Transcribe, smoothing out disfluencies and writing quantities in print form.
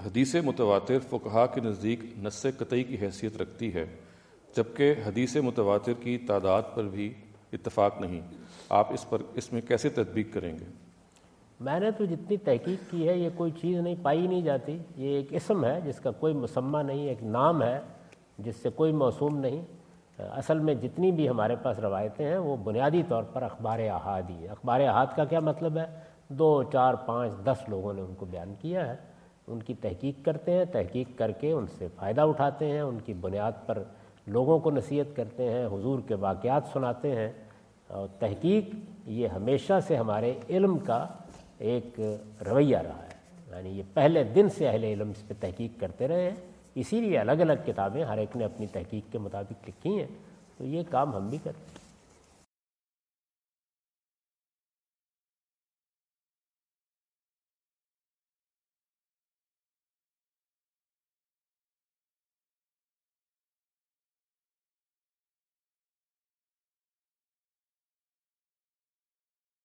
حدیث متواتر فقہا کے نزدیک نص قطعی کی حیثیت رکھتی ہے، جبکہ حدیث متواتر کی تعداد پر بھی اتفاق نہیں۔ آپ اس میں کیسے تطبیق کریں گے؟ میں نے تو جتنی تحقیق کی ہے، یہ کوئی چیز نہیں پائی نہیں جاتی۔ یہ ایک اسم ہے جس کا کوئی مسمى نہیں، ایک نام ہے جس سے کوئی موسوم نہیں۔ اصل میں جتنی بھی ہمارے پاس روایتیں ہیں وہ بنیادی طور پر اخبار احاد ہی ہے۔ اخبار احاد کا کیا مطلب ہے؟ 2 4 5 10 لوگوں نے ان کو بیان کیا ہے، ان کی تحقیق کرتے ہیں، تحقیق کر کے ان سے فائدہ اٹھاتے ہیں، ان کی بنیاد پر لوگوں کو نصیحت کرتے ہیں، حضور کے واقعات سناتے ہیں۔ اور تحقیق یہ ہمیشہ سے ہمارے علم کا ایک رویہ رہا ہے، یعنی یہ پہلے دن سے اہل علم اس پہ تحقیق کرتے رہے ہیں، اسی لیے الگ الگ کتابیں ہر ایک نے اپنی تحقیق کے مطابق لکھی ہیں، تو یہ کام ہم بھی کرتے ہیں۔